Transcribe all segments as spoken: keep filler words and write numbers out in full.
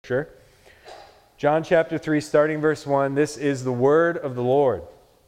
Scripture. John chapter three, starting verse one, this is the word of the Lord.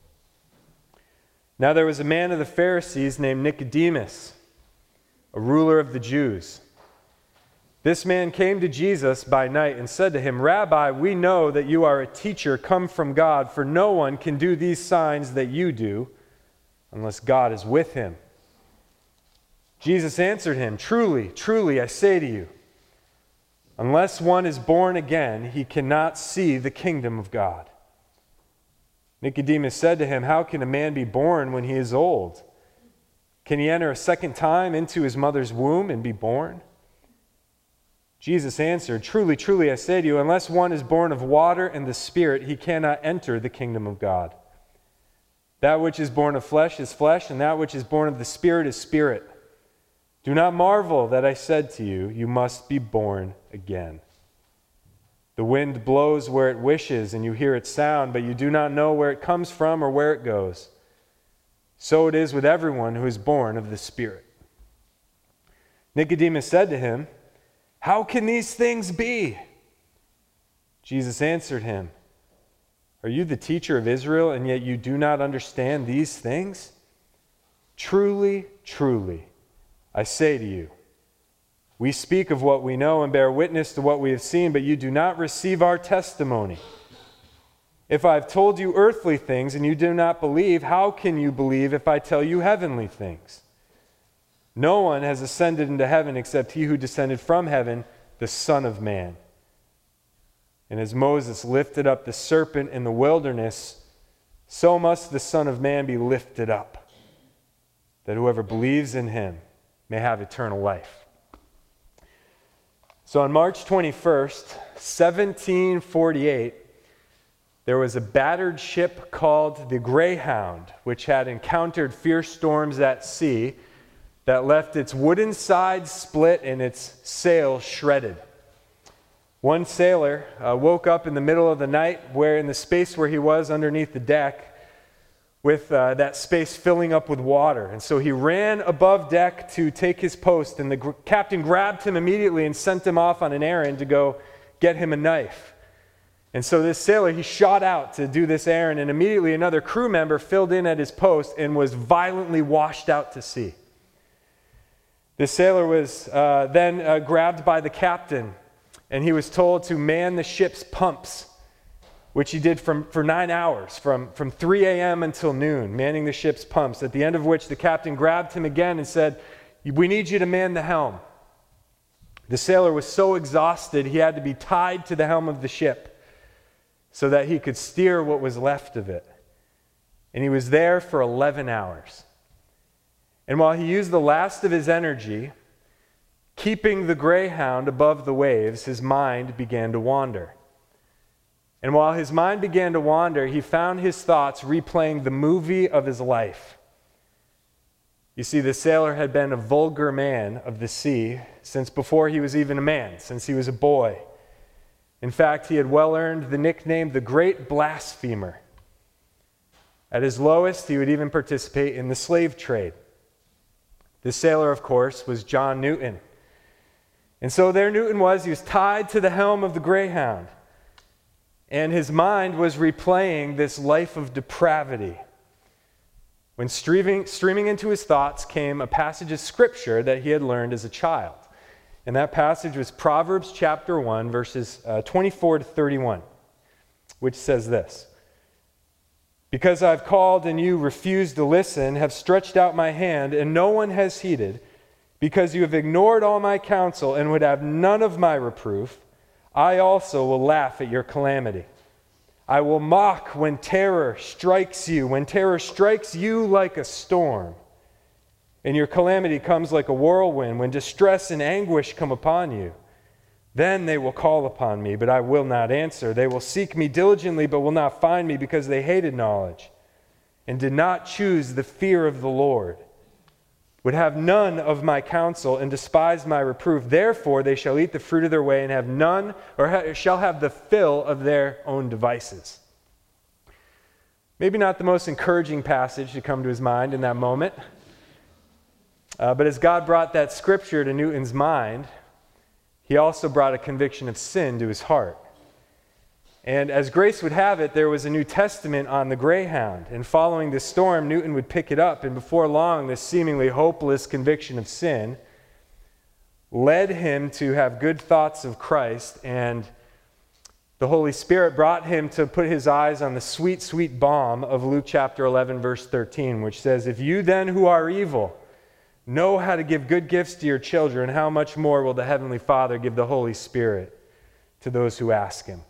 Now there was a man of the Pharisees named Nicodemus, a ruler of the Jews. This man came to Jesus by night and said to him, Rabbi, we know that you are a teacher come from God, for no one can do these signs that you do unless God is with him. Jesus answered him, Truly, truly, I say to you, unless one is born again, he cannot see the kingdom of God. Nicodemus said to him, How can a man be born when he is old? Can he enter a second time into his mother's womb and be born? Jesus answered, Truly, truly, I say to you, unless one is born of water and the Spirit, he cannot enter the kingdom of God. That which is born of flesh is flesh, and that which is born of the Spirit is spirit. Do not marvel that I said to you, you must be born again. The wind blows where it wishes, and you hear its sound, but you do not know where it comes from or where it goes. So it is with everyone who is born of the Spirit. Nicodemus said to him, How can these things be? Jesus answered him, Are you the teacher of Israel, and yet you do not understand these things? Truly, truly, I say to you, we speak of what we know and bear witness to what we have seen, but you do not receive our testimony. If I have told you earthly things and you do not believe, how can you believe if I tell you heavenly things? No one has ascended into heaven except he who descended from heaven, the Son of Man. And as Moses lifted up the serpent in the wilderness, so must the Son of Man be lifted up, that whoever believes in him may have eternal life. So on March twenty-first, seventeen forty-eight, there was a battered ship called the Greyhound, which had encountered fierce storms at sea that left its wooden side split and its sail shredded. One sailor uh, woke up in the middle of the night, where in the space where he was underneath the deck, with uh, that space filling up with water. And so he ran above deck to take his post, and the gr- captain grabbed him immediately and sent him off on an errand to go get him a knife. And so this sailor, he shot out to do this errand, and immediately another crew member filled in at his post and was violently washed out to sea. The sailor was uh, then uh, grabbed by the captain, and he was told to man the ship's pumps, which he did from, for nine hours, from, from three a.m. until noon, manning the ship's pumps, at the end of which the captain grabbed him again and said, We need you to man the helm. The sailor was so exhausted, he had to be tied to the helm of the ship so that he could steer what was left of it. And he was there for eleven hours. And while he used the last of his energy, keeping the Greyhound above the waves, his mind began to wander. And while his mind began to wander, he found his thoughts replaying the movie of his life. You see, the sailor had been a vulgar man of the sea since before he was even a man, since he was a boy. In fact, he had well earned the nickname the Great Blasphemer. At his lowest, he would even participate in the slave trade. The sailor, of course, was John Newton. And so there Newton was. He was tied to the helm of the Greyhound. And his mind was replaying this life of depravity. When streaming, streaming into his thoughts came a passage of Scripture that he had learned as a child. And that passage was Proverbs chapter one, verses uh, twenty-four to thirty-one, which says this: Because I've called and you refused to listen, have stretched out my hand, and no one has heeded, because you have ignored all my counsel and would have none of my reproof, I also will laugh at your calamity. I will mock when terror strikes you, when terror strikes you like a storm, and your calamity comes like a whirlwind, when distress and anguish come upon you. Then they will call upon me, but I will not answer. They will seek me diligently, but will not find me, because they hated knowledge and did not choose the fear of the Lord, would have none of my counsel and despised my reproof. Therefore they shall eat the fruit of their way and have none, or ha- shall have the fill of their own devices. Maybe not the most encouraging passage to come to his mind in that moment. Uh, but as God brought that scripture to Newton's mind, he he also brought a conviction of sin to his heart. And as grace would have it, there was a New Testament on the Greyhound. And following this storm, Newton would pick it up, and before long, this seemingly hopeless conviction of sin led him to have good thoughts of Christ, and the Holy Spirit brought him to put his eyes on the sweet, sweet balm of Luke chapter eleven, verse thirteen, which says, "If you then who are evil know how to give good gifts to your children, how much more will the Heavenly Father give the Holy Spirit to those who ask Him?"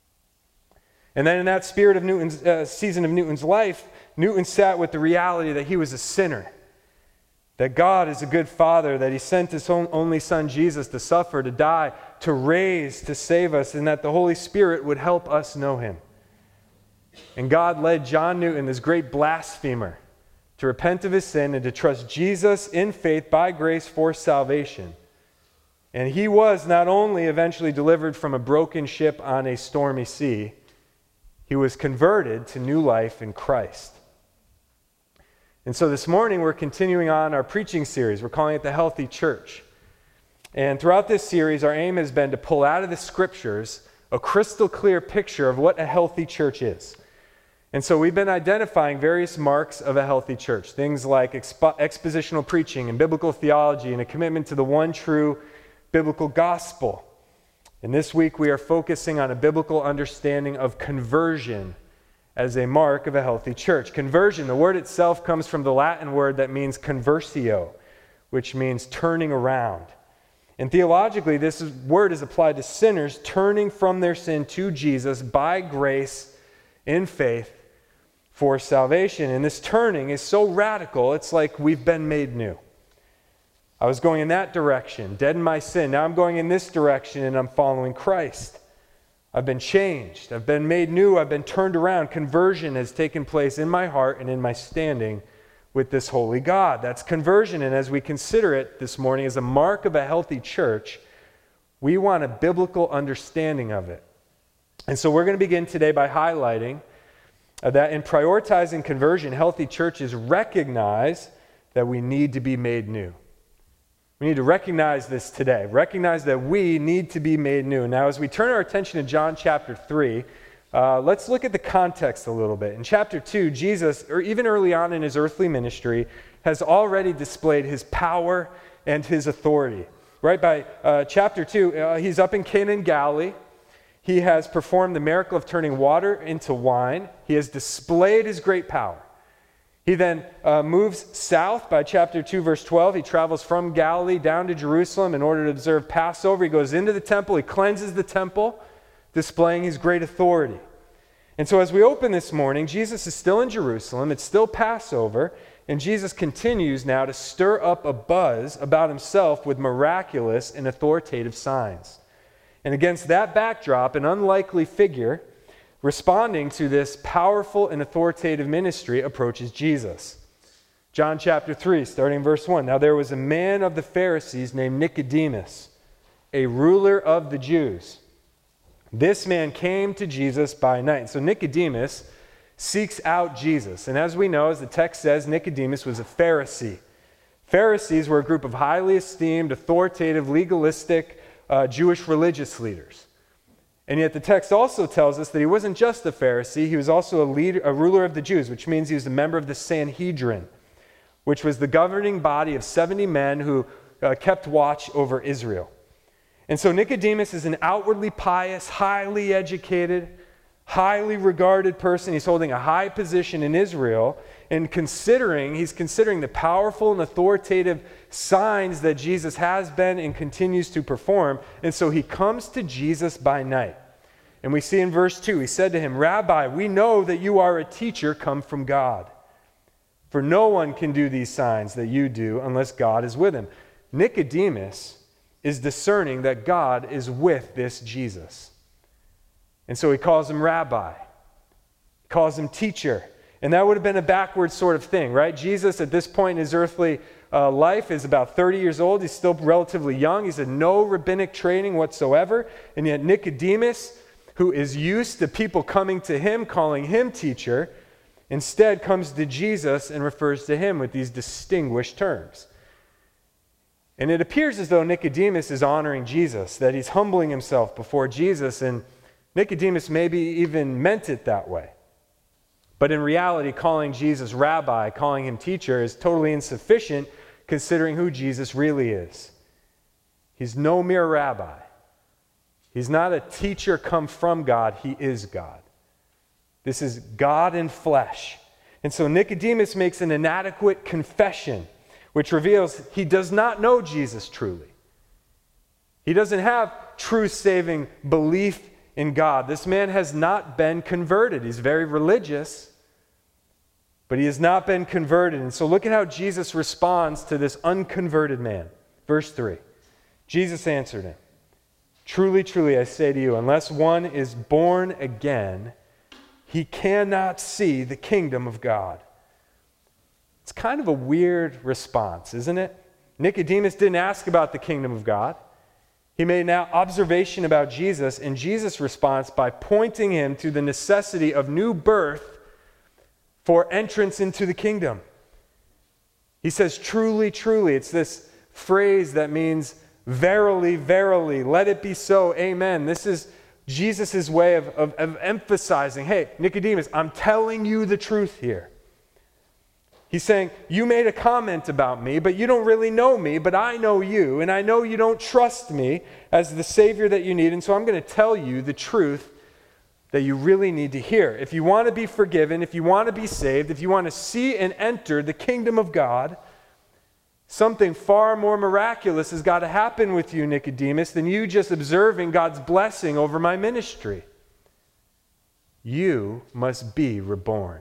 And then in that spirit of Newton's uh, season of Newton's life, Newton sat with the reality that he was a sinner, that God is a good Father, that He sent His own, only Son Jesus to suffer, to die, to raise, to save us, and that the Holy Spirit would help us know Him. And God led John Newton, this great blasphemer, to repent of his sin and to trust Jesus in faith by grace for salvation. And he was not only eventually delivered from a broken ship on a stormy sea, he was converted to new life in Christ. And so this morning we're continuing on our preaching series. We're calling it The Healthy Church. And throughout this series, our aim has been to pull out of the Scriptures a crystal clear picture of what a healthy church is. And so we've been identifying various marks of a healthy church, things like expo- expositional preaching and biblical theology and a commitment to the one true biblical gospel. And this week we are focusing on a biblical understanding of conversion as a mark of a healthy church. Conversion, the word itself comes from the Latin word that means conversio, which means turning around. And theologically, this is, word is applied to sinners turning from their sin to Jesus by grace in faith for salvation. And this turning is so radical, it's like we've been made new. I was going in that direction, dead in my sin. Now I'm going in this direction and I'm following Christ. I've been changed. I've been made new. I've been turned around. Conversion has taken place in my heart and in my standing with this holy God. That's conversion. And as we consider it this morning as a mark of a healthy church, we want a biblical understanding of it. And so we're going to begin today by highlighting that in prioritizing conversion, healthy churches recognize that we need to be made new. We need to recognize this today. Recognize that we need to be made new. Now, as we turn our attention to John chapter three, uh, let's look at the context a little bit. In chapter two, Jesus, or even early on in his earthly ministry, has already displayed his power and his authority. Right by uh, chapter two, uh, he's up in Cana in Galilee. He has performed the miracle of turning water into wine. He has displayed his great power. He then uh, moves south by chapter two, verse twelve. He travels from Galilee down to Jerusalem in order to observe Passover. He goes into the temple. He cleanses the temple, displaying his great authority. And so as we open this morning, Jesus is still in Jerusalem. It's still Passover. And Jesus continues now to stir up a buzz about himself with miraculous and authoritative signs. And against that backdrop, an unlikely figure responding to this powerful and authoritative ministry approaches Jesus. John chapter three, starting in verse one. Now there was a man of the Pharisees named Nicodemus, a ruler of the Jews. This man came to Jesus by night. So Nicodemus seeks out Jesus. And as we know, as the text says, Nicodemus was a Pharisee. Pharisees were a group of highly esteemed, authoritative, legalistic uh, Jewish religious leaders. And yet the text also tells us that he wasn't just a Pharisee, he was also a leader, a ruler of the Jews, which means he was a member of the Sanhedrin, which was the governing body of seventy men who uh, kept watch over Israel. And so Nicodemus is an outwardly pious, highly educated, highly regarded person. He's holding a high position in Israel, and considering, he's considering the powerful and authoritative signs that Jesus has been and continues to perform. And so he comes to Jesus by night. And we see in verse two, he said to him, "Rabbi, we know that you are a teacher come from God. For no one can do these signs that you do unless God is with him." Nicodemus is discerning that God is with this Jesus. And so he calls him rabbi, he calls him teacher. And that would have been a backward sort of thing, right? Jesus at this point in his earthly uh, life is about thirty years old. He's still relatively young. He's had no rabbinic training whatsoever. And yet Nicodemus, who is used to people coming to him, calling him teacher, instead comes to Jesus and refers to him with these distinguished terms. And it appears as though Nicodemus is honoring Jesus, that he's humbling himself before Jesus, and Nicodemus maybe even meant it that way. But in reality, calling Jesus rabbi, calling him teacher, is totally insufficient considering who Jesus really is. He's no mere rabbi. He's not a teacher come from God. He is God. This is God in flesh. And so Nicodemus makes an inadequate confession, which reveals he does not know Jesus truly. He doesn't have true saving belief in God. This man has not been converted. He's very religious, but he has not been converted. And so look at how Jesus responds to this unconverted man. Verse three, Jesus answered him, "Truly, truly, I say to you, unless one is born again, he cannot see the kingdom of God." It's kind of a weird response, isn't it? Nicodemus didn't ask about the kingdom of God. He made an observation about Jesus, and Jesus responds by pointing him to the necessity of new birth for entrance into the kingdom. He says, "Truly, truly." It's this phrase that means verily, verily, let it be so, amen. This is Jesus' way of, of, of emphasizing, hey, Nicodemus, I'm telling you the truth here. He's saying, you made a comment about me, but you don't really know me, but I know you, and I know you don't trust me as the Savior that you need, and so I'm going to tell you the truth that you really need to hear. If you want to be forgiven, if you want to be saved, if you want to see and enter the kingdom of God, something far more miraculous has got to happen with you, Nicodemus, than you just observing God's blessing over my ministry. You must be reborn.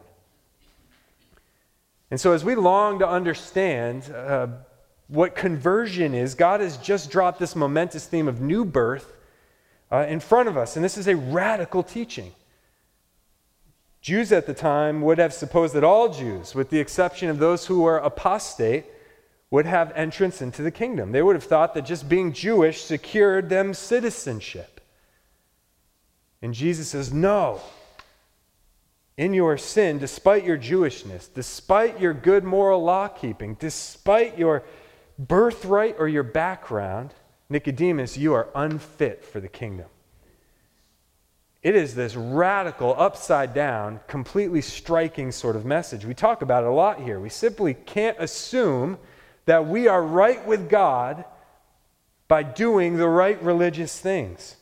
And so as we long to understand uh, what conversion is, God has just dropped this momentous theme of new birth uh, in front of us. And this is a radical teaching. Jews at the time would have supposed that all Jews, with the exception of those who were apostate, would have entrance into the kingdom. They would have thought that just being Jewish secured them citizenship. And Jesus says, no. In your sin, despite your Jewishness, despite your good moral law keeping, despite your birthright or your background, Nicodemus, you are unfit for the kingdom. It is this radical, upside down, completely striking sort of message. We talk about it a lot here. We simply can't assume that we are right with God by doing the right religious things.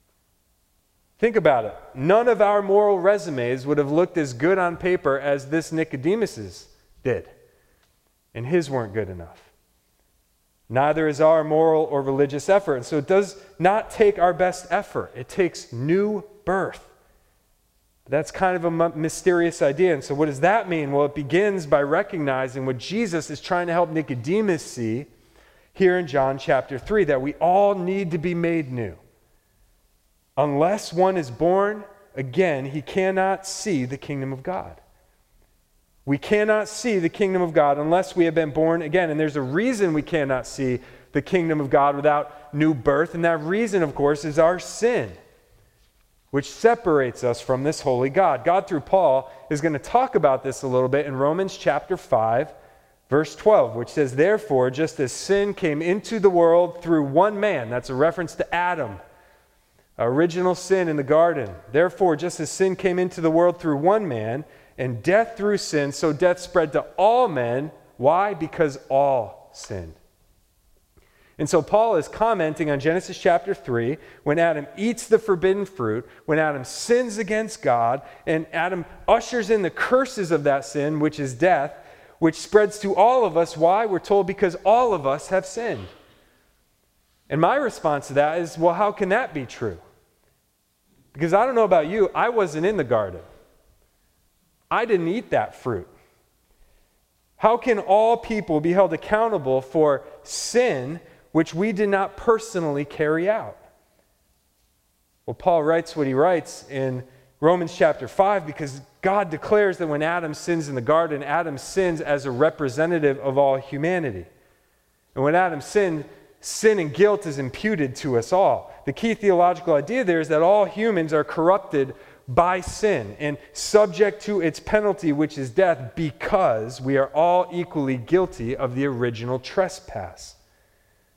Think about it. None of our moral resumes would have looked as good on paper as this Nicodemus's did. And his weren't good enough. Neither is our moral or religious effort. And so it does not take our best effort. It takes new birth. That's kind of a mysterious idea. And so what does that mean? Well, it begins by recognizing what Jesus is trying to help Nicodemus see here in John chapter three, that we all need to be made new. Unless one is born again, he cannot see the kingdom of God. We cannot see the kingdom of God unless we have been born again. And there's a reason we cannot see the kingdom of God without new birth. And that reason, of course, is our sin, which separates us from this holy God. God, through Paul, is going to talk about this a little bit in Romans chapter five, verse twelve, which says, "Therefore, just as sin came into the world through one man," that's a reference to Adam, original sin in the garden. "Therefore, just as sin came into the world through one man, and death through sin, so death spread to all men." Why? Because all sinned. And so Paul is commenting on Genesis chapter three, when Adam eats the forbidden fruit, when Adam sins against God, and Adam ushers in the curses of that sin, which is death, which spreads to all of us. Why? We're told because all of us have sinned. And my response to that is, well, how can that be true? Because I don't know about you, I wasn't in the garden. I didn't eat that fruit. How can all people be held accountable for sin which we did not personally carry out? Well, Paul writes what he writes in Romans chapter five because God declares that when Adam sins in the garden, Adam sins as a representative of all humanity. And when Adam sinned, sin and guilt is imputed to us all. The key theological idea there is that all humans are corrupted by sin and subject to its penalty, which is death, because we are all equally guilty of the original trespass.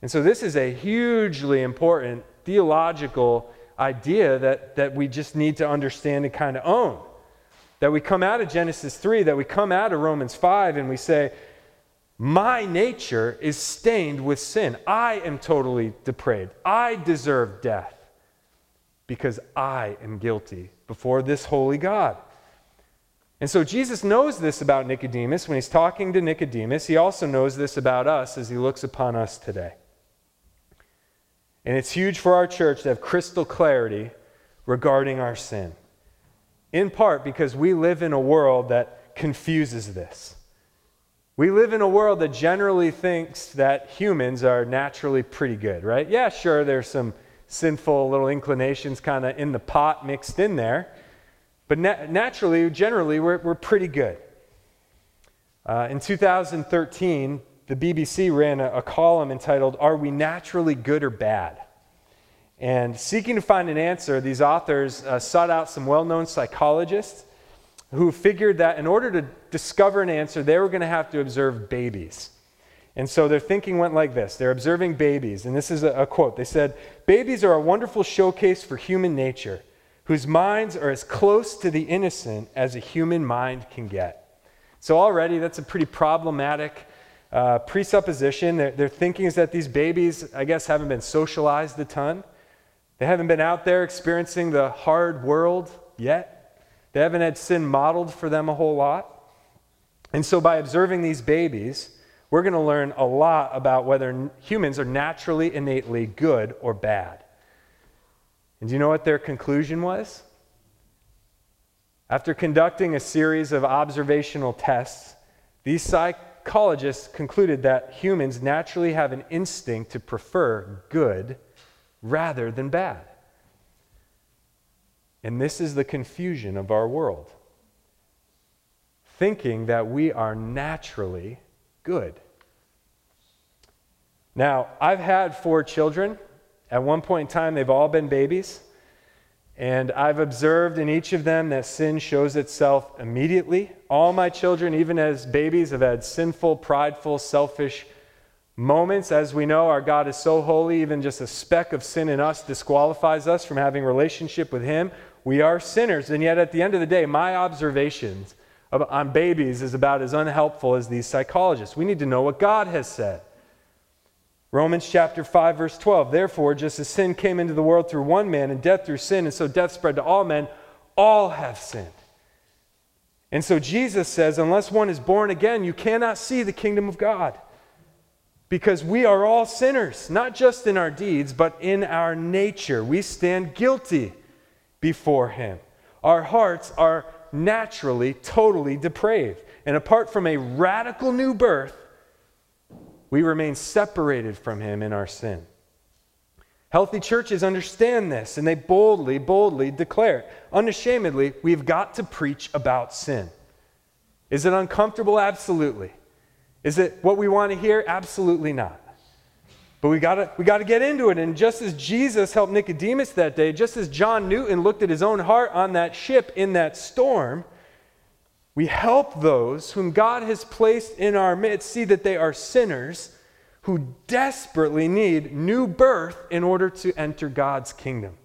And so this is a hugely important theological idea that, that we just need to understand and kind of own. That we come out of Genesis three, that we come out of Romans five, and we say, my nature is stained with sin. I am totally depraved. I deserve death because I am guilty before this holy God. And so Jesus knows this about Nicodemus when he's talking to Nicodemus. He also knows this about us as he looks upon us today. And it's huge for our church to have crystal clarity regarding our sin. In part because we live in a world that confuses this. We live in a world that generally thinks that humans are naturally pretty good, right? Yeah, sure, there's some sinful little inclinations kind of in the pot mixed in there. But na- naturally, generally, we're, we're pretty good. Uh, in two thousand thirteen, the B B C ran a, a column entitled, "Are We Naturally Good or Bad?" And seeking to find an answer, these authors uh, sought out some well-known psychologists who figured that in order to discover an answer, they were going to have to observe babies. And so their thinking went like this. They're observing babies, and this is a, a quote. They said, "Babies are a wonderful showcase for human nature, whose minds are as close to the innocent as a human mind can get." So already that's a pretty problematic uh, presupposition. Their, their thinking is that these babies, I guess, haven't been socialized a ton. They haven't been out there experiencing the hard world yet. They haven't had sin modeled for them a whole lot. And so by observing these babies, we're going to learn a lot about whether humans are naturally, innately good or bad. And do you know what their conclusion was? After conducting a series of observational tests, these psychologists concluded that humans naturally have an instinct to prefer good rather than bad. And this is the confusion of our world. Thinking that we are naturally good. Now, I've had four children. At one point in time, they've all been babies. And I've observed in each of them that sin shows itself immediately. All my children, even as babies, have had sinful, prideful, selfish moments. As we know, our God is so holy, even just a speck of sin in us disqualifies us from having a relationship with Him. We are sinners, and yet at the end of the day, my observations of, on babies is about as unhelpful as these psychologists. We need to know what God has said. Romans chapter five, verse twelve, "Therefore, just as sin came into the world through one man, and death through sin, and so death spread to all men, all have sinned." And so Jesus says, unless one is born again, you cannot see the kingdom of God. Because we are all sinners, not just in our deeds, but in our nature. We stand guilty before Him. Our hearts are naturally, totally depraved. And apart from a radical new birth, we remain separated from Him in our sin. Healthy churches understand this, and they boldly, boldly declare it. Unashamedly, we've got to preach about sin. Is it uncomfortable? Absolutely. Is it what we want to hear? Absolutely not. But we gotta, we gotta get into it. And just as Jesus helped Nicodemus that day, just as John Newton looked at his own heart on that ship in that storm, we help those whom God has placed in our midst see that they are sinners who desperately need new birth in order to enter God's kingdom.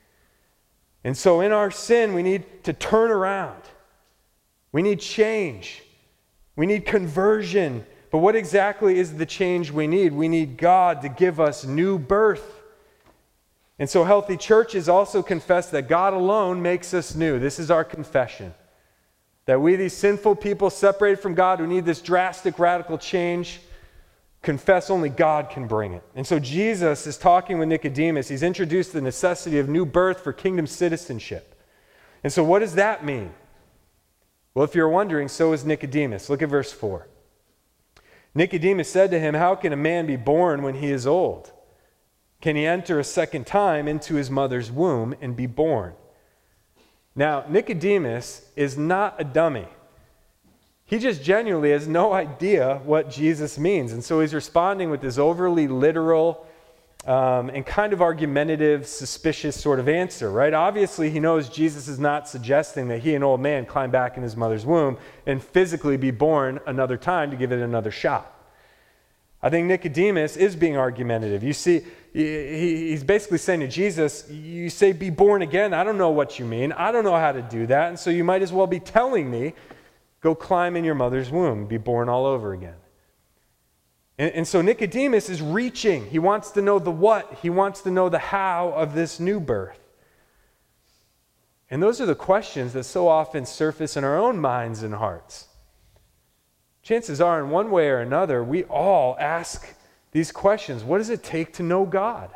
And so in our sin, we need to turn around. We need change. We need conversion. But what exactly is the change we need? We need God to give us new birth. And so healthy churches also confess that God alone makes us new. This is our confession. That we, these sinful people separated from God who need this drastic, radical change, confess only God can bring it. And so Jesus is talking with Nicodemus. He's introduced the necessity of new birth for kingdom citizenship. And so what does that mean? Well, if you're wondering, so is Nicodemus. Look at verse four. Nicodemus said to him, "How can a man be born when he is old? Can he enter a second time into his mother's womb and be born?" Now, Nicodemus is not a dummy. He just genuinely has no idea what Jesus means. And so he's responding with this overly literal um, and kind of argumentative, suspicious sort of answer, right? Obviously, he knows Jesus is not suggesting that he, an old man, climb back in his mother's womb and physically be born another time to give it another shot. I think Nicodemus is being argumentative. You see, he's basically saying to Jesus, you say be born again. I don't know what you mean. I don't know how to do that. And so you might as well be telling me, go climb in your mother's womb, be born all over again. And, and so Nicodemus is reaching. He wants to know the what. He wants to know the how of this new birth. And those are the questions that so often surface in our own minds and hearts. Chances are, in one way or another, we all ask these questions. What does it take to know God?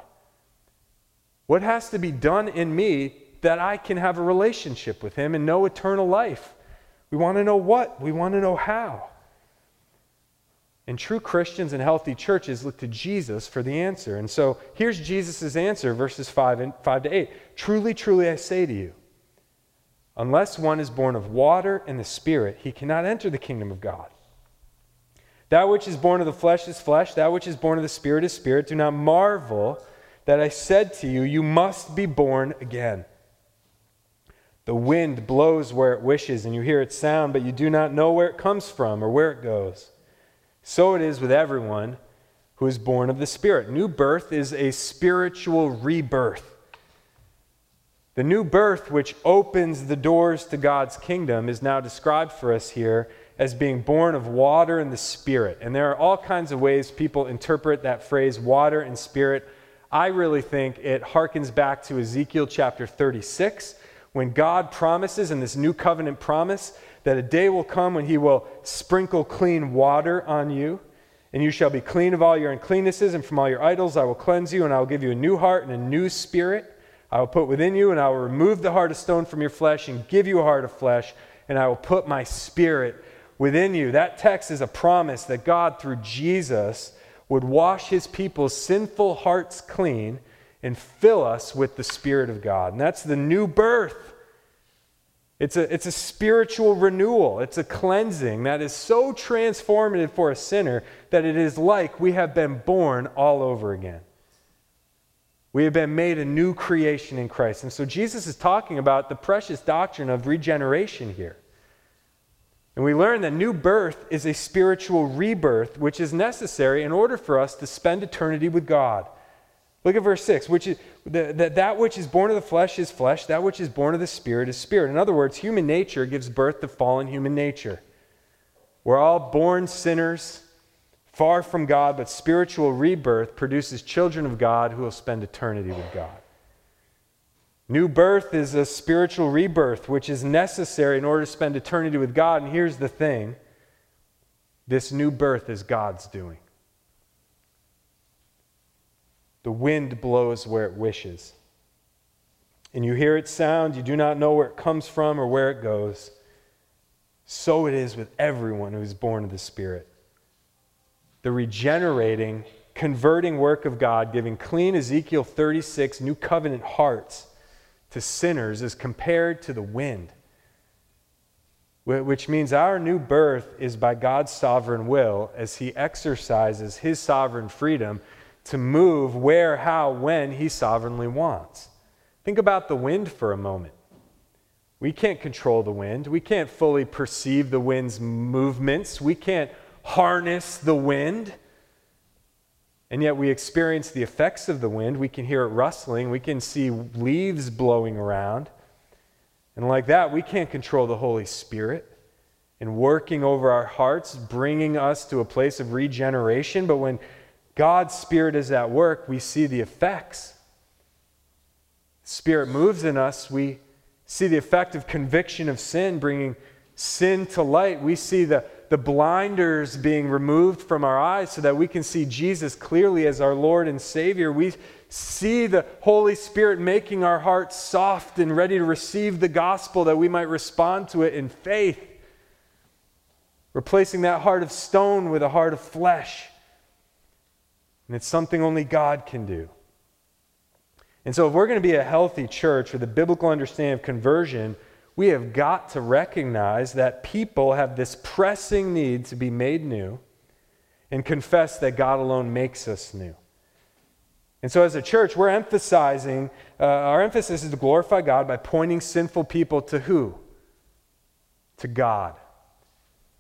What has to be done in me that I can have a relationship with Him and know eternal life? We want to know what. We want to know how. And true Christians and healthy churches look to Jesus for the answer. And so here's Jesus' answer, verses five, and, five to eight. Truly, truly, I say to you, unless one is born of water and the Spirit, he cannot enter the kingdom of God. That which is born of the flesh is flesh. That which is born of the Spirit is spirit. Do not marvel that I said to you, you must be born again. The wind blows where it wishes, and you hear its sound, but you do not know where it comes from or where it goes. So it is with everyone who is born of the Spirit. New birth is a spiritual rebirth. The new birth, which opens the doors to God's kingdom, is now described for us here as being born of water and the Spirit. And there are all kinds of ways people interpret that phrase, water and Spirit. I really think it harkens back to Ezekiel chapter thirty-six, when God promises in this new covenant promise that a day will come when He will sprinkle clean water on you, and you shall be clean of all your uncleannesses, and from all your idols I will cleanse you, and I will give you a new heart and a new spirit I will put within you, and I will remove the heart of stone from your flesh and give you a heart of flesh, and I will put my Spirit within you. That text is a promise that God, through Jesus, would wash His people's sinful hearts clean and fill us with the Spirit of God. And that's the new birth. It's a, it's a spiritual renewal. It's a cleansing that is so transformative for a sinner that it is like we have been born all over again. We have been made a new creation in Christ. And so Jesus is talking about the precious doctrine of regeneration here. And we learn that new birth is a spiritual rebirth, which is necessary in order for us to spend eternity with God. Look at verse six, which is that that which is born of the flesh is flesh, that which is born of the Spirit is spirit. In other words, human nature gives birth to fallen human nature. We're all born sinners, far from God, but spiritual rebirth produces children of God who will spend eternity with God. New birth is a spiritual rebirth, which is necessary in order to spend eternity with God. And here's the thing, this new birth is God's doing. The wind blows where it wishes. And you hear its sound, you do not know where it comes from or where it goes. So it is with everyone who is born of the Spirit. The regenerating, converting work of God, giving clean Ezekiel thirty-six new covenant hearts to sinners, is compared to the wind, which means our new birth is by God's sovereign will as He exercises His sovereign freedom to move where, how, when He sovereignly wants. Think about the wind for a moment. We can't control the wind. We can't fully perceive the wind's movements. We can't harness the wind. And yet we experience the effects of the wind. We can hear it rustling. We can see leaves blowing around. And like that, we can't control the Holy Spirit in working over our hearts, bringing us to a place of regeneration. But when God's Spirit is at work, we see the effects. The Spirit moves in us. We see the effect of conviction of sin, bringing sin to light. We see the the blinders being removed from our eyes so that we can see Jesus clearly as our Lord and Savior. We see the Holy Spirit making our hearts soft and ready to receive the gospel that we might respond to it in faith, replacing that heart of stone with a heart of flesh. And it's something only God can do. And so if we're going to be a healthy church with a biblical understanding of conversion, we have got to recognize that people have this pressing need to be made new and confess that God alone makes us new. And so as a church, we're emphasizing, uh, our emphasis is to glorify God by pointing sinful people to who? To God.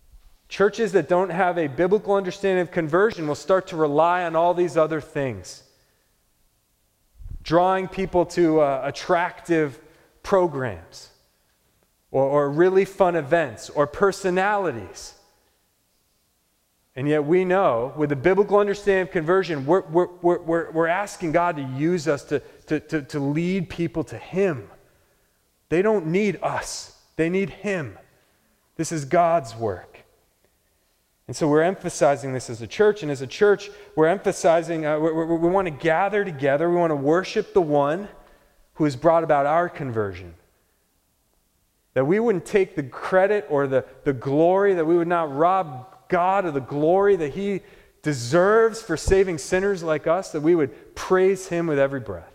Churches that don't have a biblical understanding of conversion will start to rely on all these other things, drawing people to uh, attractive programs or, or really fun events or personalities. And yet we know, with a biblical understanding of conversion, we're, we're, we're, we're asking God to use us to, to, to, to lead people to Him. They don't need us. They need Him. This is God's work. And so we're emphasizing this as a church. And as a church, we're emphasizing, uh, we, we, we want to gather together. We want to worship the one who has brought about our conversion. That we wouldn't take the credit or the, the glory, that we would not rob God of the glory that He deserves for saving sinners like us, that we would praise Him with every breath.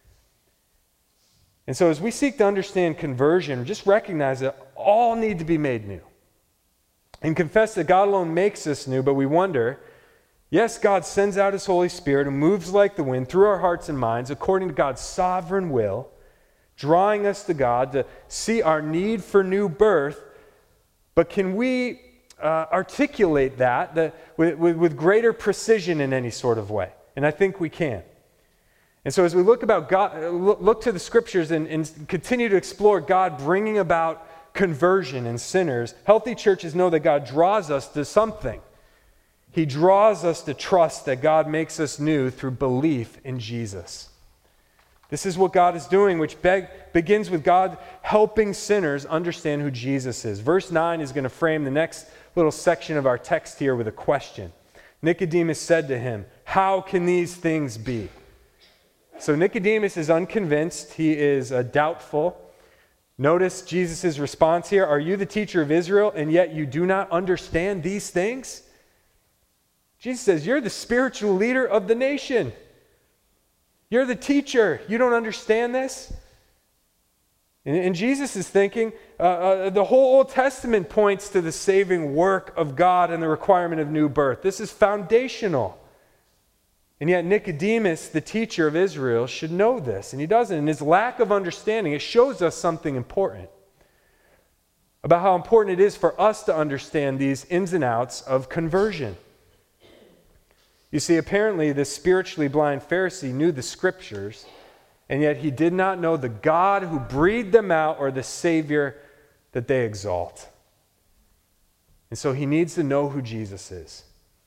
And so as we seek to understand conversion, just recognize that all need to be made new. And confess that God alone makes us new, but we wonder, yes, God sends out His Holy Spirit who moves like the wind through our hearts and minds according to God's sovereign will, drawing us to God to see our need for new birth. But can we uh, articulate that, that with, with, with greater precision in any sort of way? And I think we can. And so as we look about God, look to the Scriptures and, and continue to explore God bringing about conversion in sinners, healthy churches know that God draws us to something. He draws us to trust that God makes us new through belief in Jesus. This is what God is doing, which beg, begins with God helping sinners understand who Jesus is. Verse nine is going to frame the next little section of our text here with a question. Nicodemus said to him, "How can these things be?" So Nicodemus is unconvinced. He is uh, doubtful. Notice Jesus' response here. Are you the teacher of Israel, and yet you do not understand these things? Jesus says, you're the spiritual leader of the nation. You're the teacher. You don't understand this? And, and Jesus is thinking, uh, uh, the whole Old Testament points to the saving work of God and the requirement of new birth. This is foundational. And yet Nicodemus, the teacher of Israel, should know this, and he doesn't. And his lack of understanding, it shows us something important about how important it is for us to understand these ins and outs of conversion. You see, apparently this spiritually blind Pharisee knew the Scriptures, and yet he did not know the God who breathed them out or the Savior that they exalt. And so he needs to know who Jesus is.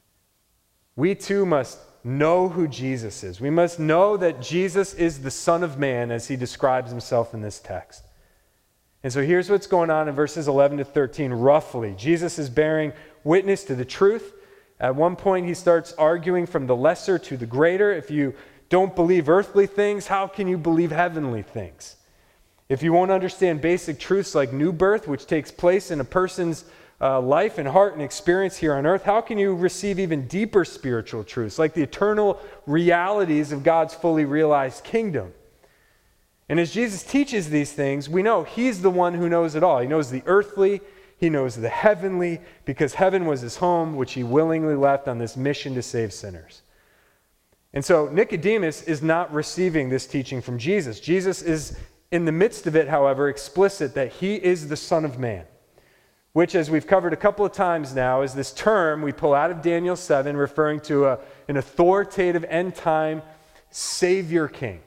We too must know who Jesus is. We must know that Jesus is the Son of Man as He describes Himself in this text. And so here's what's going on in verses eleven to thirteen roughly. Jesus is bearing witness to the truth. At one point he starts arguing from the lesser to the greater. If you don't believe earthly things, how can you believe heavenly things? If you won't understand basic truths like new birth, which takes place in a person's Uh, life and heart and experience here on earth, how can you receive even deeper spiritual truths like the eternal realities of God's fully realized kingdom? And as Jesus teaches these things, we know He's the one who knows it all. He knows the earthly, He knows the heavenly, because heaven was His home, which He willingly left on this mission to save sinners. And so Nicodemus is not receiving this teaching from Jesus. Jesus is, in the midst of it, however, explicit that He is the Son of Man, which, as we've covered a couple of times now, is this term we pull out of Daniel seven referring to a, an authoritative end-time Savior King.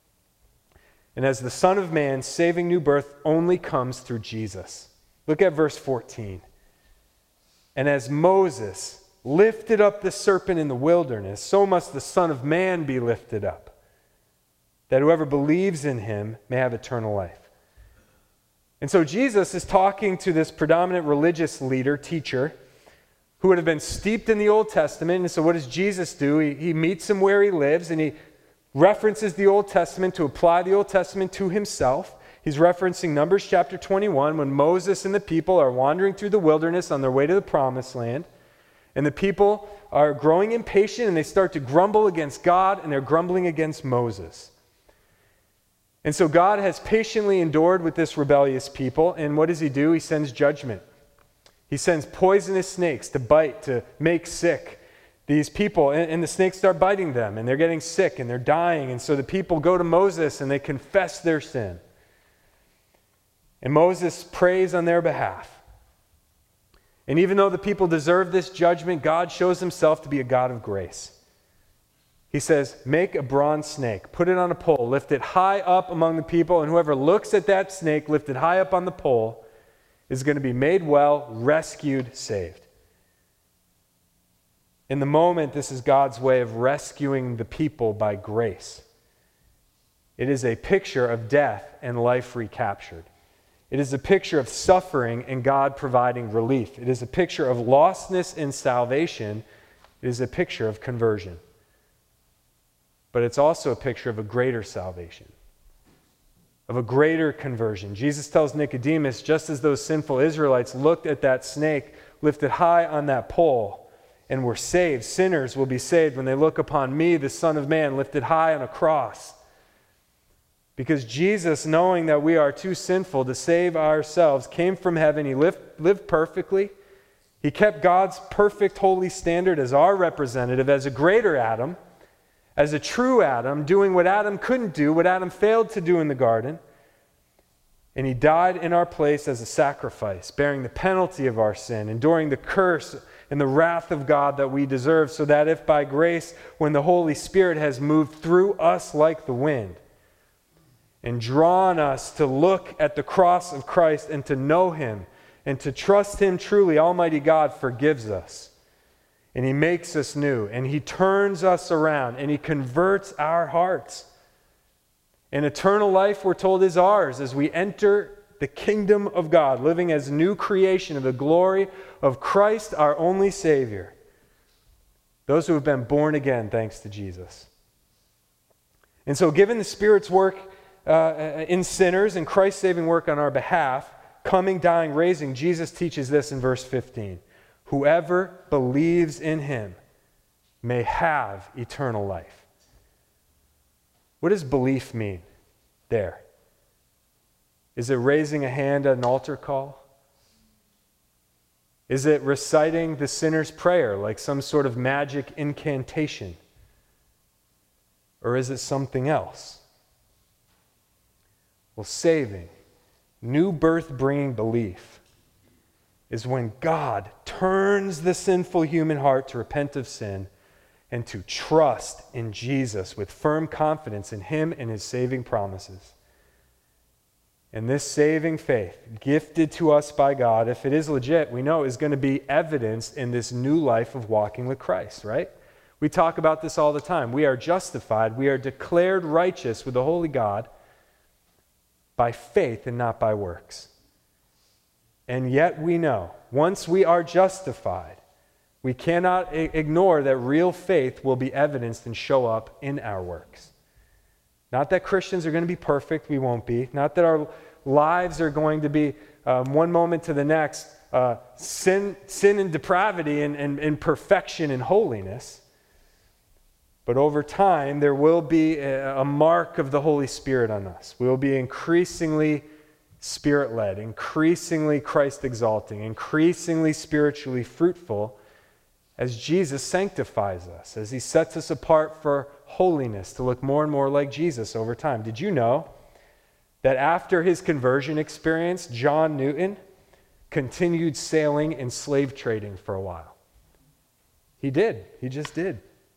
And as the Son of Man, saving new birth only comes through Jesus. Look at verse fourteen. And as Moses lifted up the serpent in the wilderness, so must the Son of Man be lifted up, that whoever believes in Him may have eternal life. And so Jesus is talking to this predominant religious leader, teacher, who would have been steeped in the Old Testament. And so what does Jesus do? He, he meets him where he lives, and he references the Old Testament to apply the Old Testament to himself. He's referencing Numbers chapter twenty-one, when Moses and the people are wandering through the wilderness on their way to the Promised Land. And the people are growing impatient, and they start to grumble against God, and they're grumbling against Moses. And so God has patiently endured with this rebellious people, and what does He do? He sends judgment. He sends poisonous snakes to bite, to make sick these people, and, and the snakes start biting them, and they're getting sick, and they're dying, and so the people go to Moses, and they confess their sin. And Moses prays on their behalf. And even though the people deserve this judgment, God shows himself to be a God of grace. He says, make a bronze snake, put it on a pole, lift it high up among the people, and whoever looks at that snake lifted high up on the pole is going to be made well, rescued, saved. In the moment, this is God's way of rescuing the people by grace. It is a picture of death and life recaptured. It is a picture of suffering and God providing relief. It is a picture of lostness and salvation. It is a picture of conversion. But it's also a picture of a greater salvation, of a greater conversion. Jesus tells Nicodemus, just as those sinful Israelites looked at that snake lifted high on that pole and were saved, sinners will be saved when they look upon me, the Son of Man, lifted high on a cross. Because Jesus, knowing that we are too sinful to save ourselves, came from heaven. He lived, lived perfectly. He kept God's perfect holy standard as our representative, as a greater Adam, as a true Adam, doing what Adam couldn't do, what Adam failed to do in the garden. And he died in our place as a sacrifice, bearing the penalty of our sin, enduring the curse and the wrath of God that we deserve, so that if by grace, when the Holy Spirit has moved through us like the wind, and drawn us to look at the cross of Christ and to know him and to trust him truly, Almighty God forgives us. And he makes us new. And he turns us around. And he converts our hearts. And eternal life, we're told, is ours as we enter the kingdom of God, living as new creation of the glory of Christ, our only Savior. Those who have been born again thanks to Jesus. And so given the Spirit's work Uh, in sinners and Christ's saving work on our behalf, coming, dying, raising, Jesus teaches this in verse fifteen. Whoever believes in him may have eternal life. What does belief mean there? Is it raising a hand at an altar call? Is it reciting the sinner's prayer like some sort of magic incantation? Or is it something else? Well, saving, new birth-bringing belief is when God turns the sinful human heart to repent of sin and to trust in Jesus with firm confidence in him and his saving promises. And this saving faith, gifted to us by God, if it is legit, we know is going to be evidenced in this new life of walking with Christ, right? We talk about this all the time. We are justified. We are declared righteous with the holy God by faith and not by works. And yet we know, once we are justified, we cannot I- ignore that real faith will be evidenced and show up in our works. Not that Christians are going to be perfect, we won't be. Not that our lives are going to be, um, one moment to the next, uh, sin, sin and depravity and, and, and perfection and holiness. But over time, there will be a, a mark of the Holy Spirit on us. We will be increasingly Spirit-led, increasingly Christ-exalting, increasingly spiritually fruitful as Jesus sanctifies us, as he sets us apart for holiness to look more and more like Jesus over time. Did you know that after his conversion experience, John Newton continued sailing and slave trading for a while? He did. He just did.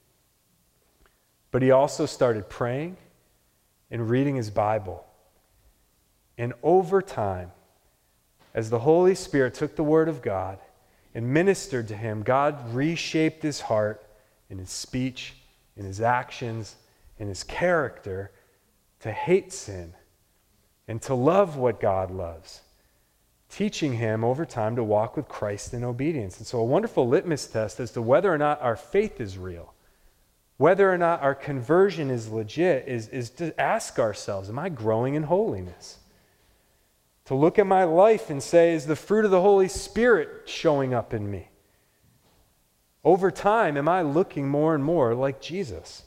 But he also started praying and reading his Bible. And over time, as the Holy Spirit took the Word of God and ministered to him, God reshaped his heart and his speech, in his actions, in his character to hate sin and to love what God loves, teaching him over time to walk with Christ in obedience. And so a wonderful litmus test as to whether or not our faith is real, whether or not our conversion is legit, is, is to ask ourselves, am I growing in holiness? To look at my life and say, is the fruit of the Holy Spirit showing up in me? Over time, am I looking more and more like Jesus?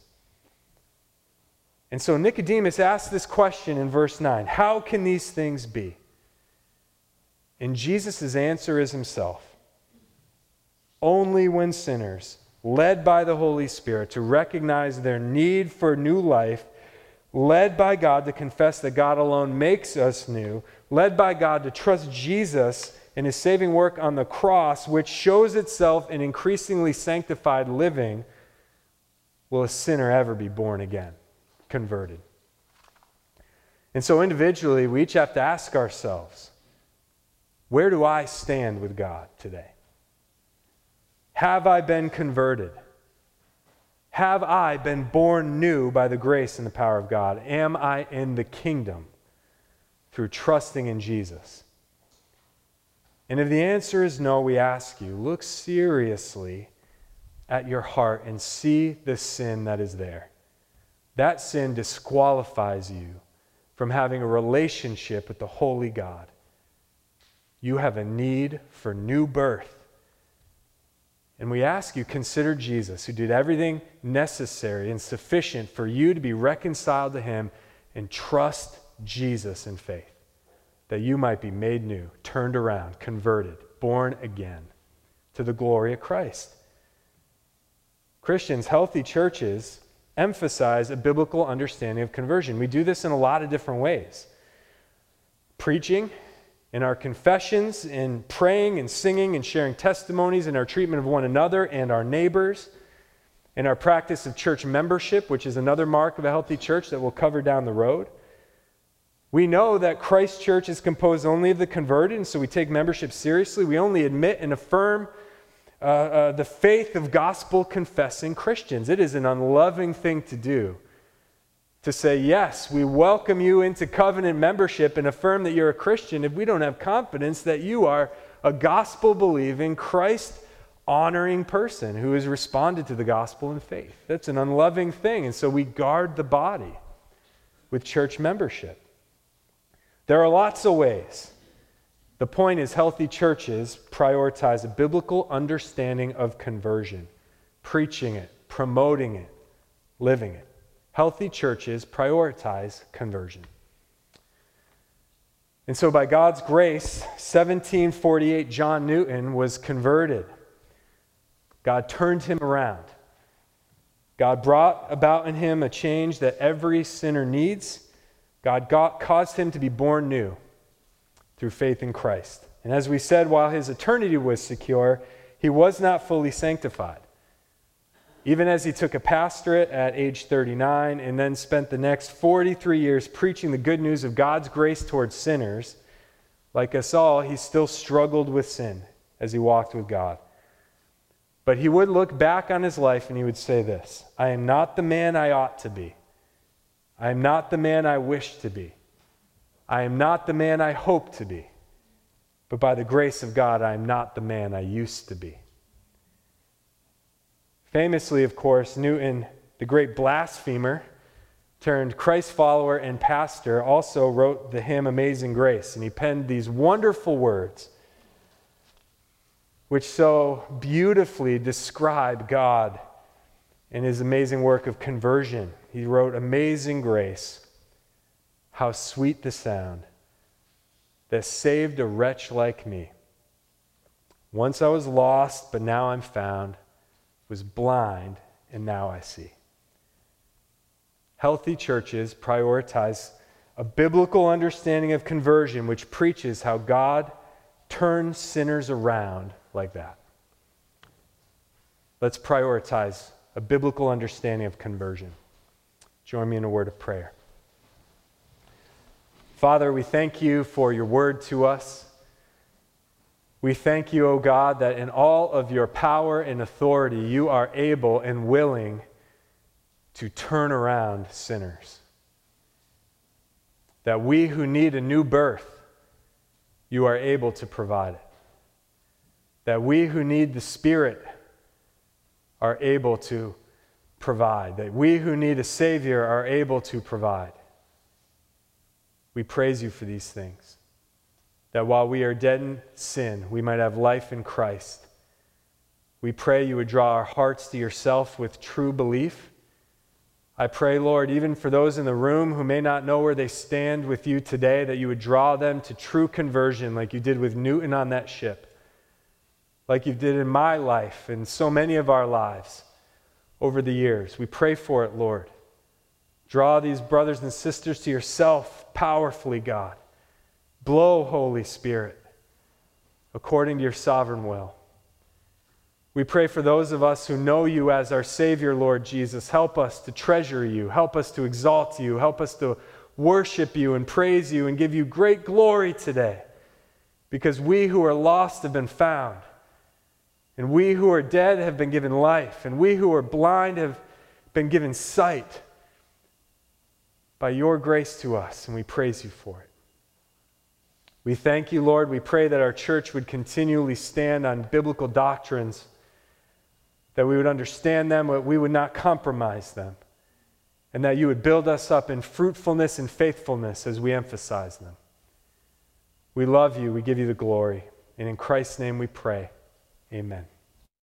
And so Nicodemus asked this question in verse nine, how can these things be? And Jesus' answer is himself. Only when sinners, led by the Holy Spirit to recognize their need for new life, led by God to confess that God alone makes us new, led by God to trust Jesus and his saving work on the cross, which shows itself in increasingly sanctified living, will a sinner ever be born again, converted? And so individually, we each have to ask ourselves, where do I stand with God today? Have I been converted? Have I been born new by the grace and the power of God? Am I in the kingdom through trusting in Jesus? And if the answer is no, we ask you, look seriously at your heart and see the sin that is there. That sin disqualifies you from having a relationship with the holy God. You have a need for new birth. And we ask you, consider Jesus, who did everything necessary and sufficient for you to be reconciled to him, and trust Jesus in faith, that you might be made new, turned around, converted, born again to the glory of Christ. Christians, healthy churches emphasize a biblical understanding of conversion. We do this in a lot of different ways. Preaching, in our confessions, in praying and singing and sharing testimonies, in our treatment of one another and our neighbors, in our practice of church membership, which is another mark of a healthy church that we'll cover down the road. We know that Christ Church is composed only of the converted, and so we take membership seriously. We only admit and affirm uh, uh, the faith of gospel-confessing Christians. It is an unloving thing to do, to say, yes, we welcome you into covenant membership and affirm that you're a Christian, if we don't have confidence that you are a gospel-believing, Christ-honoring person who has responded to the gospel in faith. That's an unloving thing, and so we guard the body with church membership. There are lots of ways. The point is, healthy churches prioritize a biblical understanding of conversion, preaching it, promoting it, living it. Healthy churches prioritize conversion. And so by God's grace, seventeen forty-eight, John Newton was converted. God turned him around. God brought about in him a change that every sinner needs. God got, caused him to be born new through faith in Christ. And as we said, while his eternity was secure, he was not fully sanctified. Even as he took a pastorate at age thirty-nine and then spent the next forty-three years preaching the good news of God's grace towards sinners, like us all, he still struggled with sin as he walked with God. But he would look back on his life and he would say this: I am not the man I ought to be. I am not the man I wish to be. I am not the man I hope to be. But by the grace of God, I am not the man I used to be. Famously, of course, Newton, the great blasphemer, turned Christ follower and pastor, also wrote the hymn Amazing Grace, and he penned these wonderful words which so beautifully describe God and his amazing work of conversion. He wrote, Amazing grace, how sweet the sound that saved a wretch like me. Once I was lost, but now I'm found, was blind, and now I see. Healthy churches prioritize a biblical understanding of conversion, which preaches how God turns sinners around like that. Let's prioritize a biblical understanding of conversion. Join me in a word of prayer. Father, we thank you for your word to us. We thank you, O God, that in all of your power and authority, you are able and willing to turn around sinners. That we who need a new birth, you are able to provide it. That we who need the Spirit are able to provide. That we who need a Savior are able to provide. We praise you for these things. That while we are dead in sin, we might have life in Christ. We pray you would draw our hearts to yourself with true belief. I pray, Lord, even for those in the room who may not know where they stand with you today, that you would draw them to true conversion like you did with Newton on that ship, like you did in my life and so many of our lives over the years. We pray for it, Lord. Draw these brothers and sisters to yourself powerfully, God. Blow, Holy Spirit. according to your sovereign will. We pray for those of us who know you as our Savior, Lord Jesus. Help us to treasure you. Help us to exalt you. Help us to worship you and praise you and give you great glory today, because we who are lost have been found, and we who are dead have been given life, and we who are blind have been given sight by your grace to us, and we praise you for it. We thank you, Lord. We pray that our church would continually stand on biblical doctrines, that we would understand them, that we would not compromise them, and that you would build us up in fruitfulness and faithfulness as we emphasize them. We love you. We give you the glory. And in Christ's name we pray. Amen.